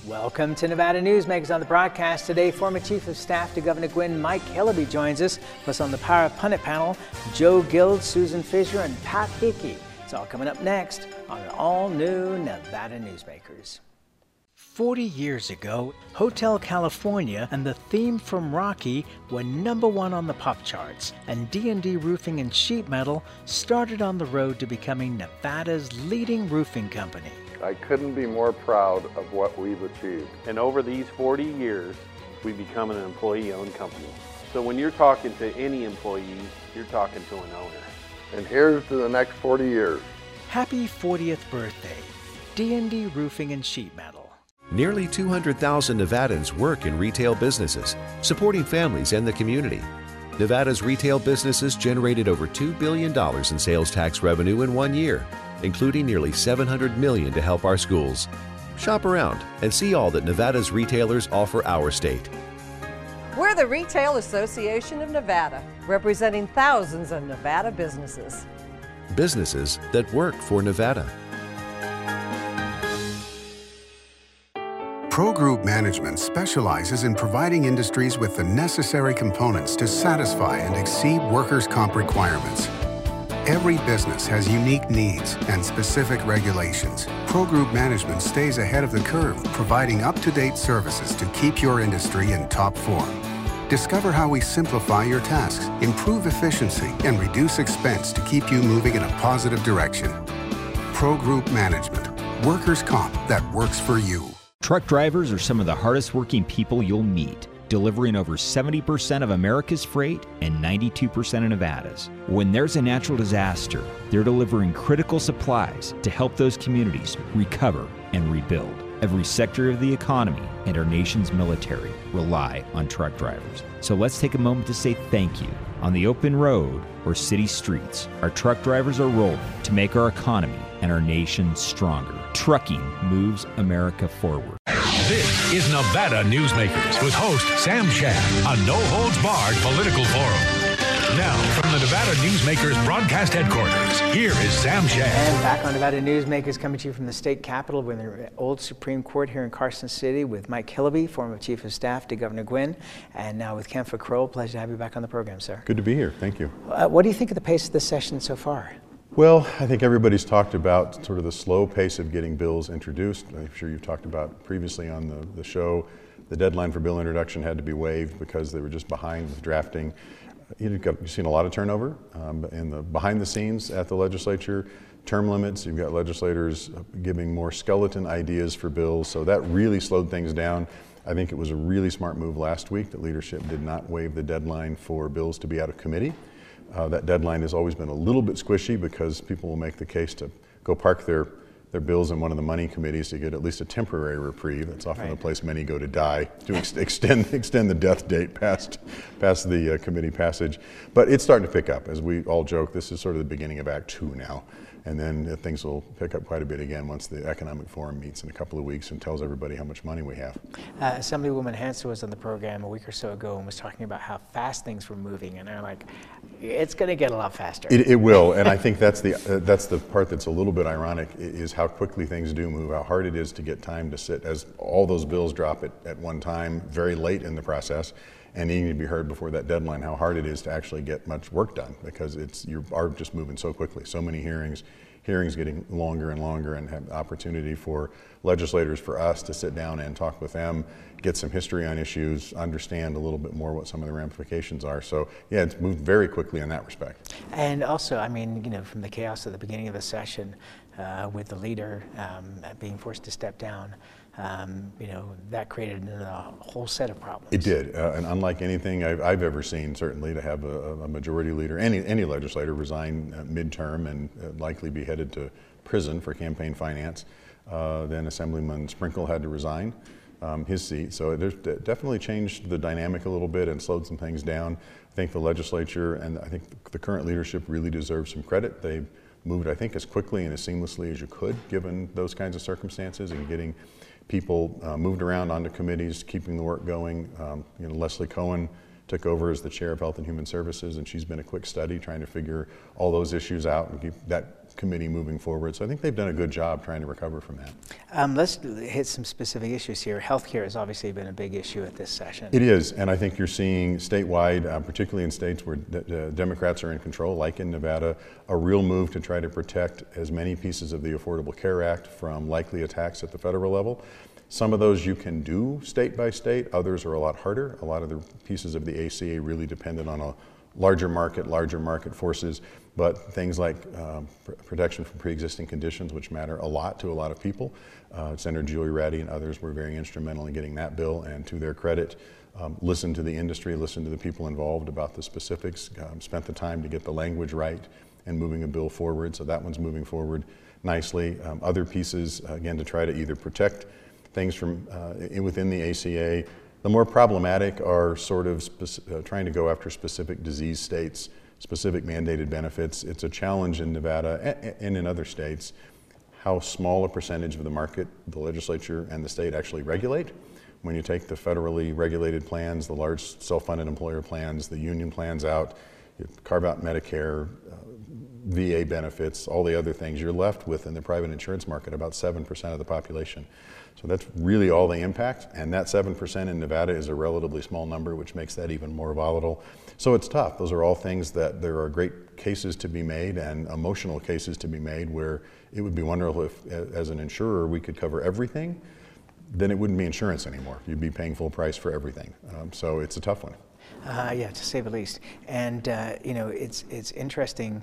Welcome to Nevada Newsmakers. On the broadcast today, former Chief of Staff to Governor Gwinn, Mike Hillaby, joins us. Plus on the Power of Pundit panel, Joe Gild, Susan Fisher, and Pat Hickey. It's all coming up next on an all-new Nevada Newsmakers. 40 years ago, Hotel California and the theme from Rocky were #1 on the pop charts, and D&D Roofing and Sheet Metal started on the road to becoming Nevada's leading roofing company. I couldn't be more proud of what we've achieved. And over these 40 years, we've become an employee-owned company. So when you're talking to any employee, you're talking to an owner. And here's to the next 40 years. Happy 40th birthday, D&D Roofing and Sheet Metal. Nearly 200,000 Nevadans work in retail businesses, supporting families and the community. Nevada's retail businesses generated over $2 billion in sales tax revenue in 1 year, including nearly $700 million to help our schools. Shop around and see all that Nevada's retailers offer our state. We're the Retail Association of Nevada, representing thousands of Nevada businesses. Businesses that work for Nevada. Pro Group Management specializes in providing industries with the necessary components to satisfy and exceed workers' comp requirements. Every business has unique needs and specific regulations. Pro Group Management stays ahead of the curve, providing up-to-date services to keep your industry in top form. Discover how we simplify your tasks, improve efficiency, and reduce expense to keep you moving in a positive direction. Pro Group Management, workers' comp that works for you. Truck drivers are some of the hardest working people you'll meet, delivering over 70% of America's freight and 92% of Nevada's. When there's a natural disaster, they're delivering critical supplies to help those communities recover and rebuild. Every sector of the economy and our nation's military rely on truck drivers. So let's take a moment to say thank you. On the open road or city streets, our truck drivers are rolling to make our economy and our nation stronger. Trucking moves America forward. This is Nevada Newsmakers with host Sam Shad, a no-holds-barred political forum. Now, from the Nevada Newsmakers broadcast headquarters, here is Sam Shad. And back on Nevada Newsmakers, coming to you from the state capitol with the old Supreme Court here in Carson City with Mike Hillaby, former Chief of Staff to Governor Gwinn, and now with Kempfer Kroll. Pleasure to have you back on the program, sir. Good to be here. Thank you. What do you think of the pace of this session so far? Well, I think everybody's talked about sort of the slow pace of getting bills introduced. I'm sure you've talked about previously on the show, the deadline for bill introduction had to be waived because they were just behind with drafting. You've seen a lot of turnover in the behind the scenes at the legislature, term limits. You've got legislators giving more skeleton ideas for bills, so that really slowed things down. I think it was a really smart move last week that leadership did not waive the deadline for bills to be out of committee. That deadline has always been a little bit squishy because people will make the case to go park their bills in one of the money committees to get at least a temporary reprieve. That's often the place many go to die, to extend the death date past the committee passage. But it's starting to pick up. As we all joke, this is sort of the beginning of Act 2 now. And then things will pick up quite a bit again once the Economic Forum meets in a couple of weeks and tells everybody how much money we have. Assemblywoman Hansen was on the program a week or so ago and was talking about how fast things were moving, and they're like, it's going to get a lot faster. It will, and I think that's the part that's a little bit ironic, is how quickly things do move, how hard it is to get time to sit as all those bills drop at one time, very late in the process, and needing to be heard before that deadline, how hard it is to actually get much work done, because you are just moving so quickly. So many hearings getting longer and longer, and have the opportunity for legislators, for us to sit down and talk with them, get some history on issues, understand a little bit more what some of the ramifications are. So yeah, it's moved very quickly in that respect. And also, I mean, from the chaos at the beginning of the session, with the leader being forced to step down, that created a whole set of problems. It did, and unlike anything I've ever seen, certainly, to have a majority leader, any legislator, resign midterm and likely be headed to prison for campaign finance. Then Assemblyman Sprinkle had to resign his seat, so there's definitely changed the dynamic a little bit and slowed some things down. I think the legislature and I think the current leadership really deserve some credit. They moved, I think, as quickly and as seamlessly as you could, given those kinds of circumstances, and getting people moved around onto committees, keeping the work going. Leslie Cohen took over as the chair of Health and Human Services, and she's been a quick study trying to figure all those issues out and keep that committee moving forward. So I think they've done a good job trying to recover from that. Let's hit some specific issues here. Healthcare has obviously been a big issue at this session. It is, and I think you're seeing statewide, particularly in states where Democrats are in control, like in Nevada, a real move to try to protect as many pieces of the Affordable Care Act from likely attacks at the federal level. Some of those you can do state by state, others are a lot harder. A lot of the pieces of the ACA really depended on a larger market forces, but things like protection from pre-existing conditions, which matter a lot to a lot of people. Senator Julie Ratty and others were very instrumental in getting that bill, and to their credit, listened to the industry, listened to the people involved about the specifics, spent the time to get the language right and moving a bill forward, so that one's moving forward nicely. Other pieces, again, to try to either protect things from within the ACA. The more problematic are sort of trying to go after specific disease states, specific mandated benefits. It's a challenge in Nevada and in other states how small a percentage of the market the legislature and the state actually regulate. When you take the federally regulated plans, the large self-funded employer plans, the union plans out, you carve out Medicare, VA benefits, all the other things, you're left with in the private insurance market about 7% of the population. So that's really all the impact, and that 7% in Nevada is a relatively small number, which makes that even more volatile. So it's tough. Those are all things that there are great cases to be made and emotional cases to be made where it would be wonderful if, as an insurer, we could cover everything. Then it wouldn't be insurance anymore. You'd be paying full price for everything. So it's a tough one. Yeah, to say the least. And you know, it's interesting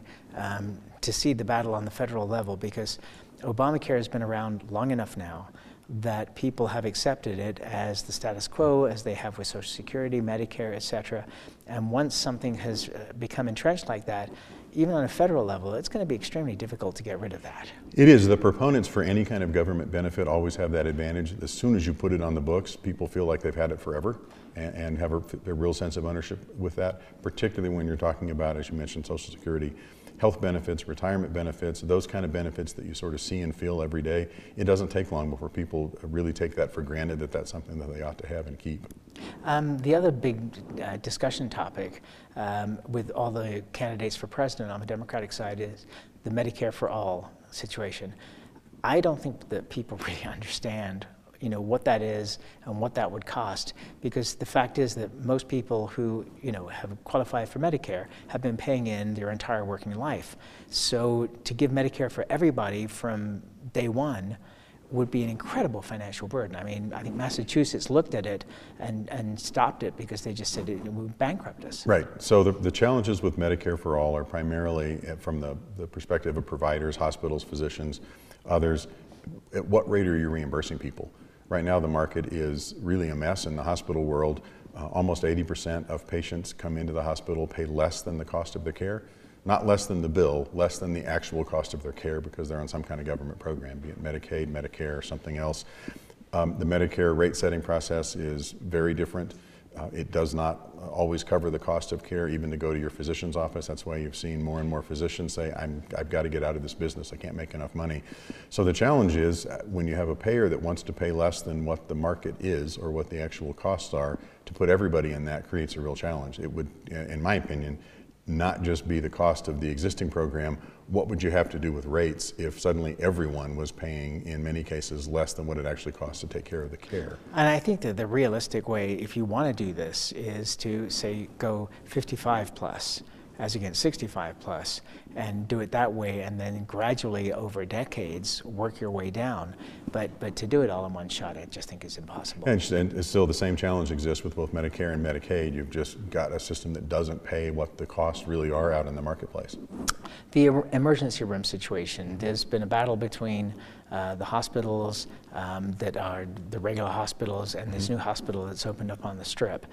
to see the battle on the federal level, because Obamacare has been around long enough now that people have accepted it as the status quo, as they have with Social Security, Medicare, etc. And once something has become entrenched like that, even on a federal level, it's going to be extremely difficult to get rid of that. It is. The proponents for any kind of government benefit always have that advantage. As soon as you put it on the books, people feel like they've had it forever and have a real sense of ownership with that, particularly when you're talking about, as you mentioned, Social Security, health benefits, retirement benefits, those kind of benefits that you sort of see and feel every day. It doesn't take long before people really take that for granted, that that's something that they ought to have and keep. The other big discussion topic with all the candidates for president on the Democratic side is the Medicare for All situation. I don't think that people really understand what that is and what that would cost, because the fact is that most people who have qualified for Medicare have been paying in their entire working life. So to give Medicare for everybody from day one would be an incredible financial burden. I mean, I think Massachusetts looked at it and stopped it because they just said it would bankrupt us. Right. So the challenges with Medicare for All are primarily from the perspective of providers, hospitals, physicians, others. At what rate are you reimbursing people? Right now, the market is really a mess in the hospital world. Almost 80% of patients come into the hospital pay less than the cost of their care. Not less than the bill, less than the actual cost of their care because they're on some kind of government program, be it Medicaid, Medicare, or something else. The Medicare rate setting process is very different. It does not always cover the cost of care, even to go to your physician's office. That's why you've seen more and more physicians say, I've got to get out of this business. I can't make enough money. So the challenge is when you have a payer that wants to pay less than what the market is or what the actual costs are, to put everybody in that creates a real challenge. It would, in my opinion, not just be the cost of the existing program. What would you have to do with rates if suddenly everyone was paying, in many cases, less than what it actually costs to take care of the care? And I think that the realistic way, if you want to do this, is to say go 55 plus as against 65 plus, and do it that way, and then gradually over decades work your way down. But to do it all in one shot, I just think is impossible. And still the same challenge exists with both Medicare and Medicaid. You've just got a system that doesn't pay what the costs really are out in the marketplace. The emergency room situation, there's been a battle between the hospitals that are the regular hospitals and this new hospital that's opened up on the Strip.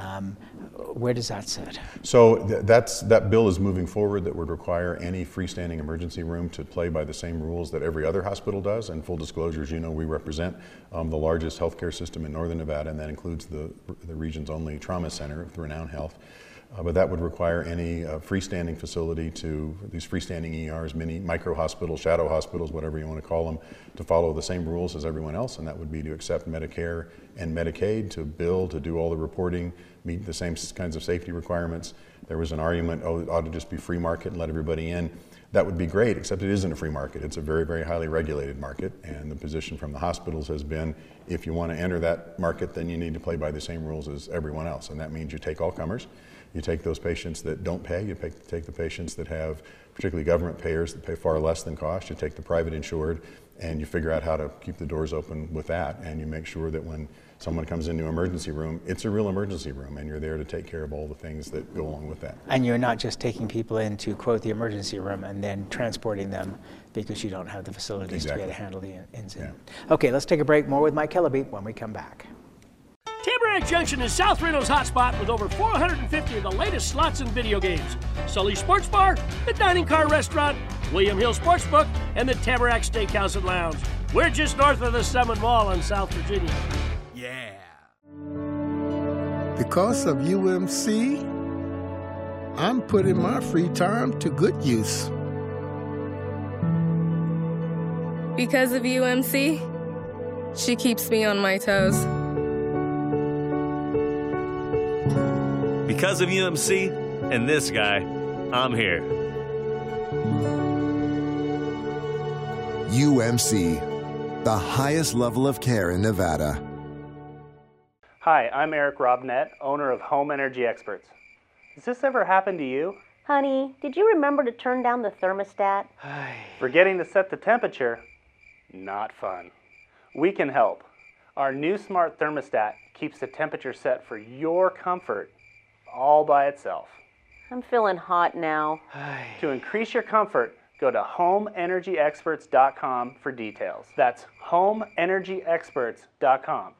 Where does that sit? So that bill is moving forward that would require any freestanding emergency room to play by the same rules that every other hospital does. And full disclosure, as you know, we represent the largest healthcare system in Northern Nevada, and that includes the region's only trauma center with Renown Health. But that would require any freestanding facility to these freestanding ERs, mini micro hospitals, shadow hospitals, whatever you want to call them, to follow the same rules as everyone else, and that would be to accept Medicare and Medicaid, to bill, to do all the reporting, meet the same kinds of safety requirements. There was an argument, it ought to just be free market and let everybody in. that would be great, except it isn't a free market. It's a very, very highly regulated market, and the position from the hospitals has been, if you want to enter that market, then you need to play by the same rules as everyone else, and that means you take all comers. You take those patients that don't pay, you take the patients that have particularly government payers that pay far less than cost, you take the private insured, and you figure out how to keep the doors open with that, and you make sure that when someone comes into an emergency room, it's a real emergency room, and you're there to take care of all the things that go along with that. And you're not just taking people in to quote the emergency room and then transporting them because you don't have the facilities to be able to handle the incident. Yeah. Okay, let's take a break. More with Mike Hilleby when we come back. Tamarack Junction is South Reno's hotspot with over 450 of the latest slots and video games. Sully Sports Bar, the Dining Car Restaurant, William Hill Sportsbook, and the Tamarack Steakhouse and Lounge. We're just north of the Summit Mall in South Virginia. Yeah. Because of UMC, I'm putting my free time to good use. Because of UMC, she keeps me on my toes. Because of UMC and this guy, I'm here. UMC, the highest level of care in Nevada. Hi, I'm Eric Robnett, owner of Home Energy Experts. Has this ever happened to you? Honey, did you remember to turn down the thermostat? Forgetting to set the temperature? Not fun. We can help. Our new smart thermostat keeps the temperature set for your comfort all by itself. I'm feeling hot now. To increase your comfort, go to homeenergyexperts.com for details. That's homeenergyexperts.com.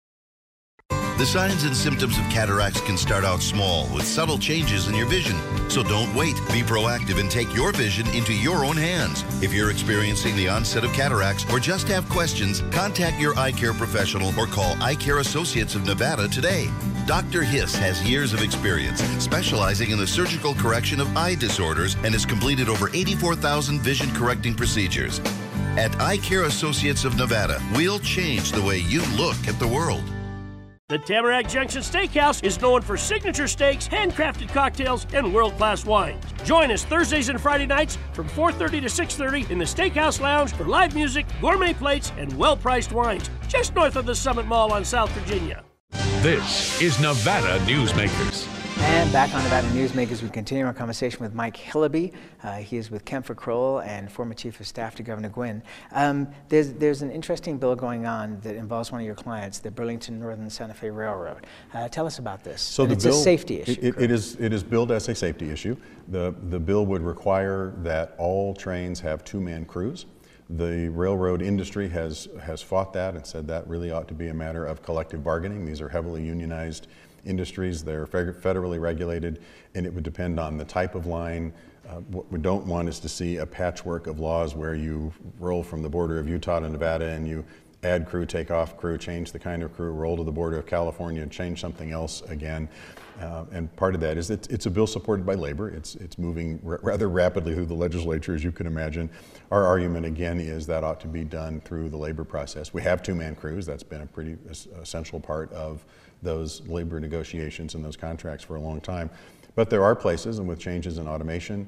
The signs and symptoms of cataracts can start out small with subtle changes in your vision. So don't wait. Be proactive and take your vision into your own hands. If you're experiencing the onset of cataracts or just have questions, contact your eye care professional or call Eye Care Associates of Nevada today. Dr. Hiss has years of experience specializing in the surgical correction of eye disorders and has completed over 84,000 vision correcting procedures. At Eye Care Associates of Nevada, we'll change the way you look at the world. The Tamarack Junction Steakhouse is known for signature steaks, handcrafted cocktails, and world-class wines. Join us Thursdays and Friday nights from 4:30 to 6:30 in the Steakhouse Lounge for live music, gourmet plates, and well-priced wines, just north of the Summit Mall on South Virginia. This is Nevada Newsmakers. And back on Nevada Newsmakers, we continue our conversation with Mike Hilleby. He is with Kempfer Crowell and former Chief of Staff to Governor Gwin. There's an interesting bill going on that involves one of your clients, the Burlington Northern Santa Fe Railroad. Tell us about this. So it's a safety issue. It is billed as a safety issue. The bill would require that all trains have two-man crews. The railroad industry has fought that and said that really ought to be a matter of collective bargaining. These are heavily unionized industries. They're federally regulated, and it would depend on the type of line. What we don't want is to see a patchwork of laws where you roll from the border of Utah to Nevada and you add crew, take off crew, change the kind of crew, roll to the border of California and change something else again. And part of that is it's a bill supported by labor. It's moving rather rapidly through the legislature, as you can imagine. Our argument, again, is that ought to be done through the labor process. We have two-man crews. That's been a pretty essential part of those labor negotiations and those contracts for a long time. But there are places, and with changes in automation,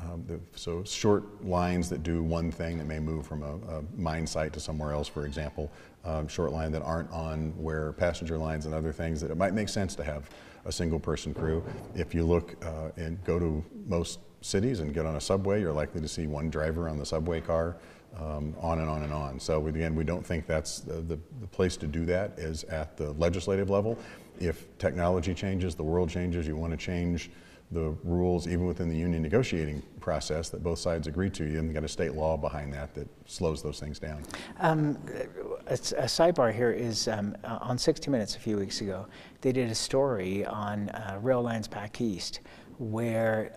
so short lines that do one thing that may move from a mine site to somewhere else, for example, short line that aren't on where passenger lines and other things, that it might make sense to have a single person crew. If you look and go to most cities and get on a subway, you're likely to see one driver on the subway car, on and on and on. So again, we don't think that's the place to do that is at the legislative level. If technology changes, the world changes, you want to change the rules even within the union negotiating process that both sides agree to, you haven't got a state law behind that slows those things down. A sidebar here is on 60 Minutes a few weeks ago, they did a story on rail lines back east where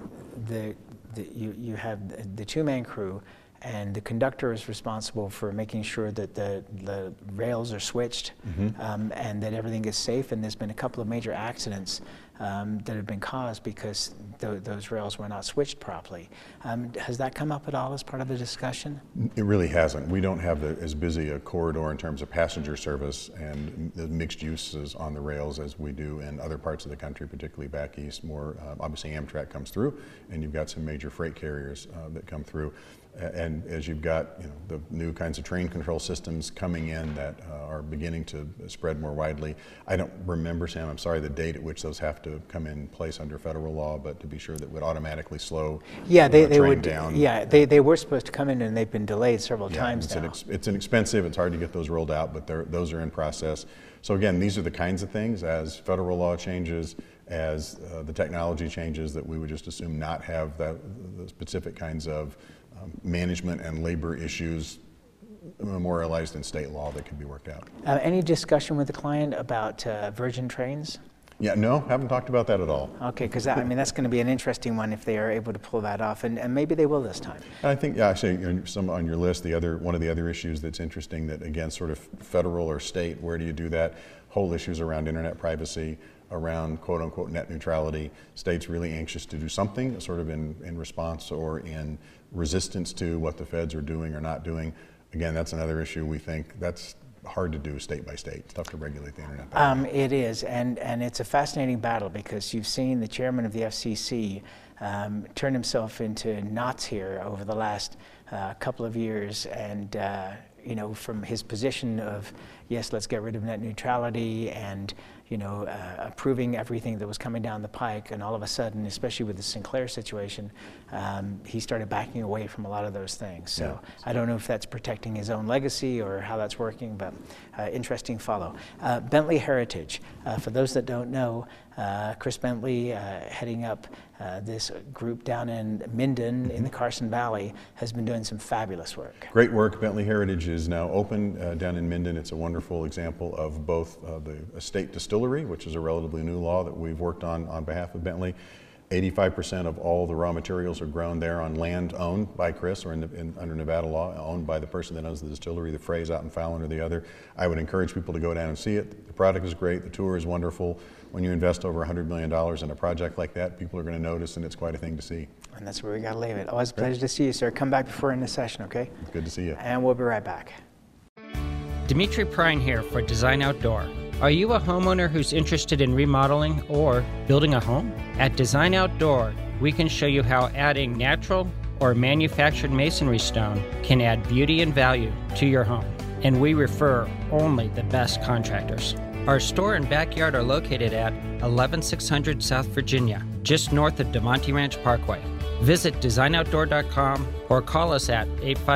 you have the two-man crew, and the conductor is responsible for making sure that the rails are switched and that everything is safe. And there's been a couple of major accidents that have been caused because those rails were not switched properly. Has that come up at all as part of the discussion? It really hasn't. We don't have as busy a corridor in terms of passenger service and the mixed uses on the rails as we do in other parts of the country, particularly back east. More obviously Amtrak comes through, and you've got some major freight carriers that come through. And as you've got the new kinds of train control systems coming in that are beginning to spread more widely. I don't remember, Sam, I'm sorry, the date at which those have to come in place under federal law, but to be sure that would automatically slow they train would, down. Yeah, they were supposed to come in and they've been delayed several times now. It's inexpensive, it's hard to get those rolled out, but those are in process. So again, these are the kinds of things as federal law changes, as the technology changes, that we would just assume not have the specific kinds of management and labor issues memorialized in state law that can be worked out. Any discussion with the client about Virgin Trains? Yeah, no, haven't talked about that at all. Okay, because I mean that's going to be an interesting one if they are able to pull that off, and maybe they will this time. I think, yeah, actually, some on your list. One of the other issues that's interesting, that again, sort of federal or state, where do you do that? Whole issues around internet privacy, around quote unquote net neutrality. States really anxious to do something, sort of in response or in resistance to what the feds are doing or not doing. Again, that's another issue. We think that's hard to do state by state. It's tough to regulate the internet. It is, and it's a fascinating battle because you've seen the chairman of the FCC turn himself into knots here over the last couple of years, and from his position of yes, let's get rid of net neutrality and approving everything that was coming down the pike, and all of a sudden, especially with the Sinclair situation, he started backing away from a lot of those things. So I don't know if that's protecting his own legacy or how that's working, but interesting follow. Bentley Heritage, for those that don't know, Chris Bentley, heading up this group down in Minden in the Carson Valley, has been doing some fabulous work. Great work. Bentley Heritage is now open down in Minden. It's a wonderful example of both the estate distillery, which is a relatively new law that we've worked on behalf of Bentley. 85% of all the raw materials are grown there on land owned by Chris, or under Nevada law, owned by the person that owns the distillery. The Frey's out in Fallon or the other. I would encourage people to go down and see it. The product is great. The tour is wonderful. When you invest over $100 million in a project like that, people are going to notice, and it's quite a thing to see. And that's where we got to leave it. Always a pleasure to see you, sir. Come back before in the session, okay? It's good to see you. And we'll be right back. Dimitri Prine here for Design Outdoor. Are you a homeowner who's interested in remodeling or building a home? At Design Outdoor, we can show you how adding natural or manufactured masonry stone can add beauty and value to your home. And we refer only the best contractors. Our store and backyard are located at 11600 South Virginia, just north of DeMonte Ranch Parkway. Visit designoutdoor.com or call us at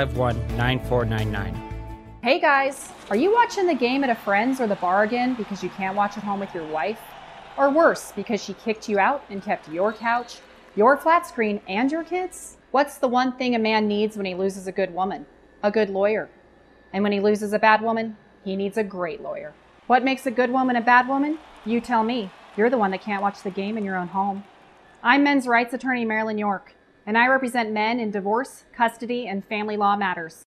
851-9499. Hey guys, are you watching the game at a friend's or the bar again because you can't watch at home with your wife? Or worse, because she kicked you out and kept your couch, your flat screen, and your kids? What's the one thing a man needs when he loses a good woman? A good lawyer. And when he loses a bad woman, he needs a great lawyer. What makes a good woman a bad woman? You tell me. You're the one that can't watch the game in your own home. I'm men's rights attorney Marilyn York, and I represent men in divorce, custody, and family law matters.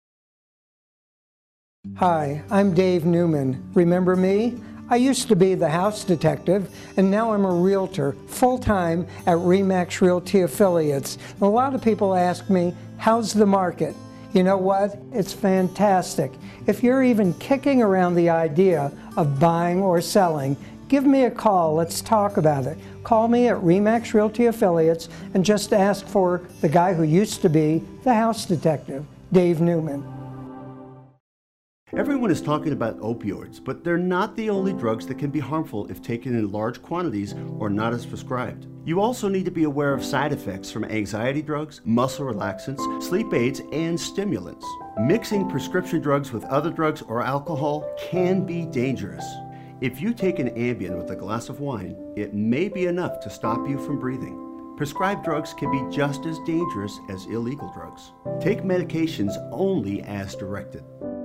Hi, I'm Dave Newman. Remember me? I used to be the house detective, and now I'm a realtor, full-time at RE/MAX Realty Affiliates. A lot of people ask me, how's the market? You know what? It's fantastic. If you're even kicking around the idea of buying or selling, give me a call. Let's talk about it. Call me at RE/MAX Realty Affiliates and just ask for the guy who used to be the house detective, Dave Newman. Everyone is talking about opioids, but they're not the only drugs that can be harmful if taken in large quantities or not as prescribed. You also need to be aware of side effects from anxiety drugs, muscle relaxants, sleep aids, and stimulants. Mixing prescription drugs with other drugs or alcohol can be dangerous. If you take an Ambien with a glass of wine, it may be enough to stop you from breathing. Prescribed drugs can be just as dangerous as illegal drugs. Take medications only as directed.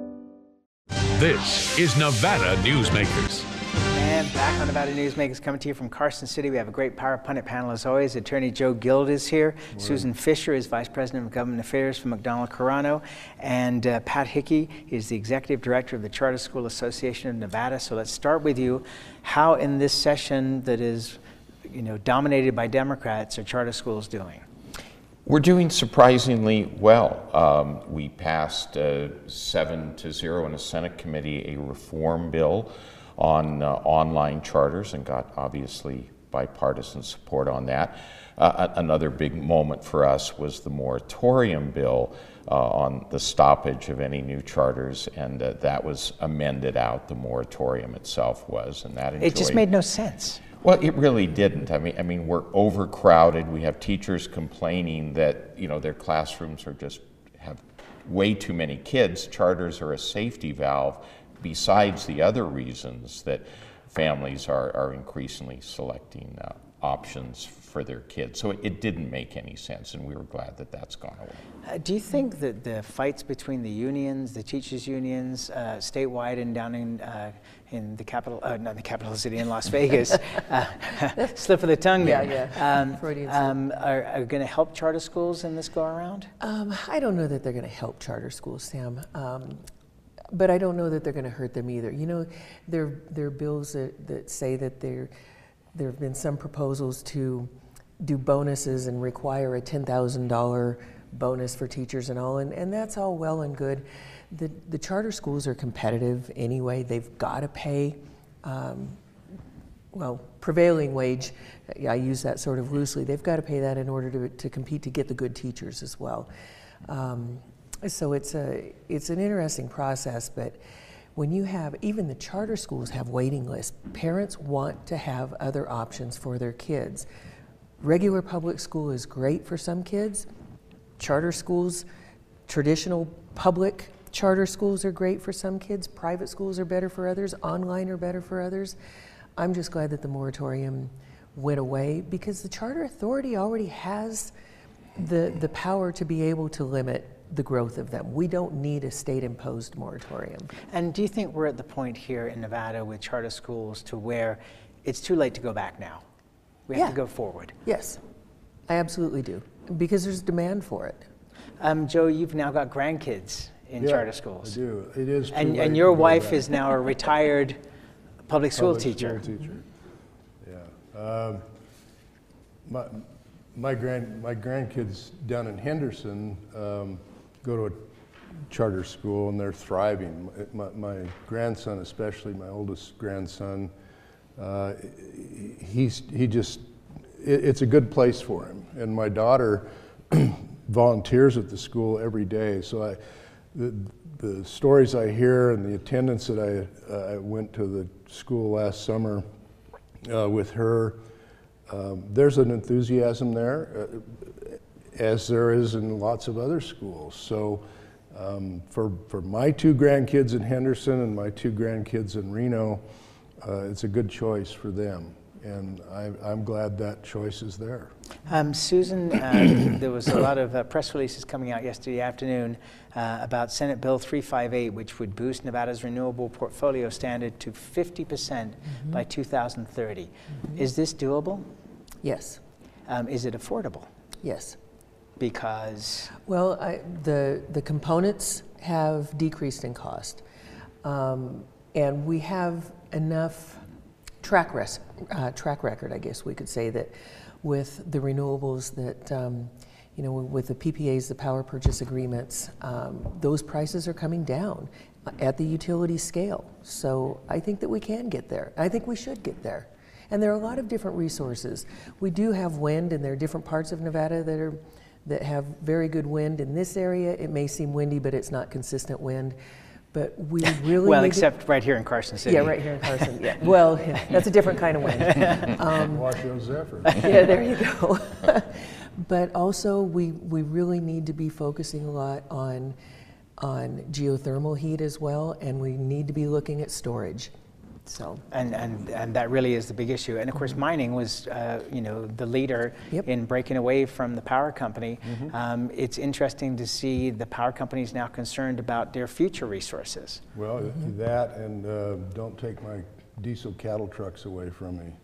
This is Nevada Newsmakers. And back on Nevada Newsmakers, coming to you from Carson City. We have a great Power Pundit panel as always. Attorney Joe Gild is here. Susan Fisher is Vice President of Government Affairs for McDonald Carano. And Pat Hickey is the Executive Director of the Charter School Association of Nevada. So let's start with you. How in this session that is dominated by Democrats, are charter schools doing? We're doing surprisingly well. We passed 7-0 in a Senate committee a reform bill on online charters and got obviously bipartisan support on that. Another big moment for us was the moratorium bill on the stoppage of any new charters, and that was amended out. The moratorium itself was, and that enjoyed. It just made no sense. Well, it really didn't. I mean, we're overcrowded. We have teachers complaining that their classrooms have way too many kids. Charters are a safety valve, besides the other reasons that families are increasingly selecting options for their kids. So it didn't make any sense, and we were glad that that's gone away. Do you think that the fights between the unions, the teachers' unions, statewide and down in the capital, not the capital city, in Las Vegas, slip of the tongue there, are going to help charter schools in this go-around? I don't know that they're going to help charter schools, Sam. But I don't know that they're going to hurt them either. There are bills that say that there have been some proposals to do bonuses and require a $10,000 bonus for teachers and all, and that's all well and good. The charter schools are competitive anyway. They've got to pay, prevailing wage. I use that sort of loosely. They've got to pay that in order to compete to get the good teachers as well. So it's an interesting process, but when you have, even the charter schools have waiting lists. Parents want to have other options for their kids. Regular public school is great for some kids. Charter schools, traditional public charter schools are great for some kids. Private schools are better for others. Online are better for others. I'm just glad that the moratorium went away because the Charter Authority already has the power to be able to limit the growth of them. We don't need a state-imposed moratorium. And do you think we're at the point here in Nevada with charter schools to where it's too late to go back now? We have to go forward. Yes, I absolutely do, because there's demand for it. Joe, you've now got grandkids in charter schools. I do. It is too late and your to go wife back. is now a retired public school teacher. Yeah. My grandkids down in Henderson go to a charter school and they're thriving. My grandson, especially my oldest grandson, it's a good place for him. And my daughter volunteers at the school every day. So the stories I hear and the attendance that I went to the school last summer with her, there's an enthusiasm there, as there is in lots of other schools. So for my two grandkids in Henderson and my two grandkids in Reno, it's a good choice for them. And I'm glad that choice is there. Susan, there was a lot of press releases coming out yesterday afternoon about Senate Bill 358, which would boost Nevada's renewable portfolio standard to 50% by 2030. Is this doable? Yes. Is it affordable? Yes. Because? Well, the components have decreased in cost. And we have enough track record, I guess we could say, that with the renewables that, with the PPAs, the power purchase agreements, those prices are coming down at the utility scale. So I think that we can get there. I think we should get there. And there are a lot of different resources. We do have wind, and there are different parts of Nevada that have very good wind. In this area, it may seem windy, but it's not consistent wind. But we really well, except right here in Carson City. Yeah, right here in Carson. Yeah. Well, that's a different kind of wind. Washoe Zephyr. Yeah, there you go. But also, we really need to be focusing a lot on geothermal heat as well, and we need to be looking at storage. So and that really is the big issue. And of course, mining was the leader in breaking away from the power company. It's interesting to see the power companies now concerned about their future resources. Well, that and don't take my diesel cattle trucks away from me.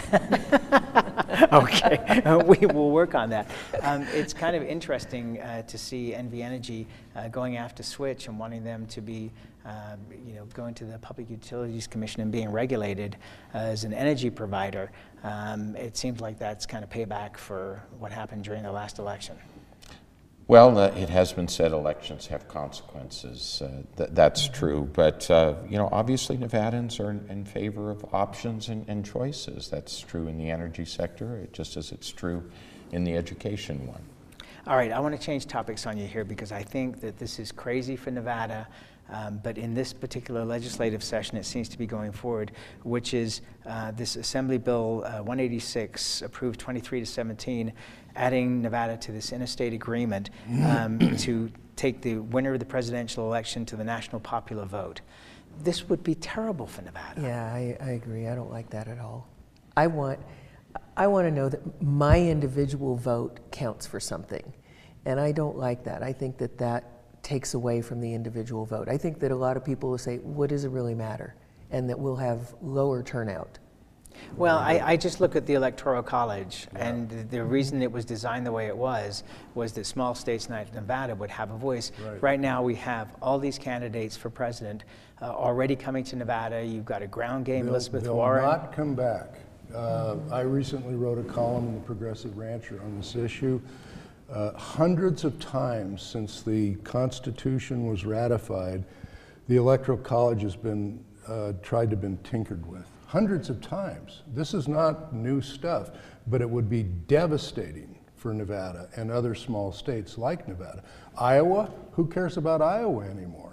Okay, we will work on that. It's kind of interesting to see NV Energy going after Switch and wanting them to be going to the Public Utilities Commission and being regulated as an energy provider, it seems like that's kind of payback for what happened during the last election. Well, it has been said elections have consequences. That's true, but obviously Nevadans are in favor of options and choices. That's true in the energy sector, just as it's true in the education one. All right, I want to change topics on you here because I think that this is crazy for Nevada, but in this particular legislative session it seems to be going forward, which is this Assembly Bill 186, approved 23-17, adding Nevada to this interstate agreement to take the winner of the presidential election to the national popular vote. This would be terrible for Nevada. Yeah, I agree. I don't like that at all. I want to know that my individual vote counts for something, and I don't like that. I think that takes away from the individual vote. I think that a lot of people will say, what does it really matter? And that we'll have lower turnout. Well, I just look at the Electoral College, and the reason it was designed the way it was that small states like Nevada would have a voice. Right now we have all these candidates for president already coming to Nevada. You've got a ground game, Elizabeth Warren. They'll not come back. I recently wrote a column in the Progressive Rancher on this issue. Hundreds of times since the Constitution was ratified, the Electoral College has been tried to be tinkered with. Hundreds of times. This is not new stuff, but it would be devastating for Nevada and other small states like Nevada. Iowa, who cares about Iowa anymore?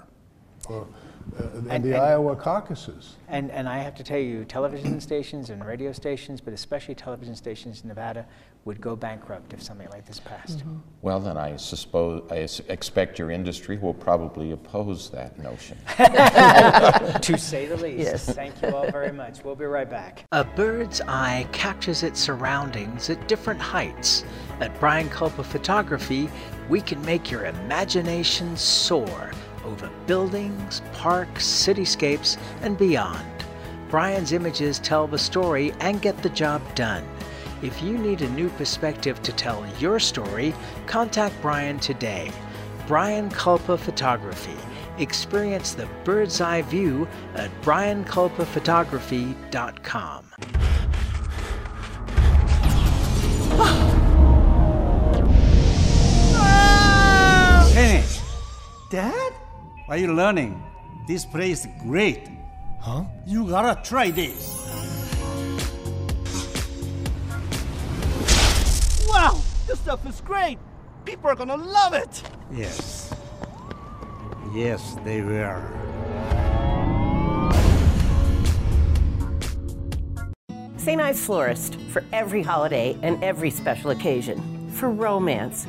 And the Iowa caucuses. And I have to tell you, television stations and radio stations, but especially television stations in Nevada, would go bankrupt if something like this passed. Mm-hmm. Well, then I expect your industry will probably oppose that notion. To say the least. Yes. Thank you all very much. We'll be right back. A bird's eye captures its surroundings at different heights. At Brian Culpa Photography, we can make your imagination soar over buildings, parks, cityscapes, and beyond. Brian's images tell the story and get the job done. If you need a new perspective to tell your story, contact Brian today. Brian Culpa Photography. Experience the bird's eye view at brianculpaphotography.com. Kenny! Dad? What are you learning? This place is great. Huh? You gotta try this. Wow! This stuff is great! People are gonna love it! Yes. Yes, they will. St. Ives Florist, for every holiday and every special occasion. For romance.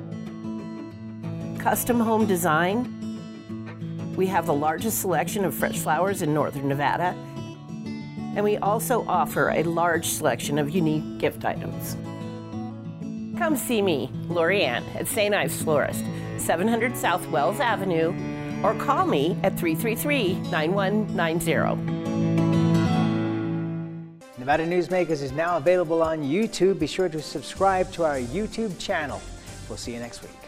Custom home design. We have the largest selection of fresh flowers in northern Nevada. And we also offer a large selection of unique gift items. Come see me, Lori Ann, at St. Ives Florist, 700 South Wells Avenue, or call me at 333-9190. Nevada Newsmakers is now available on YouTube. Be sure to subscribe to our YouTube channel. We'll see you next week.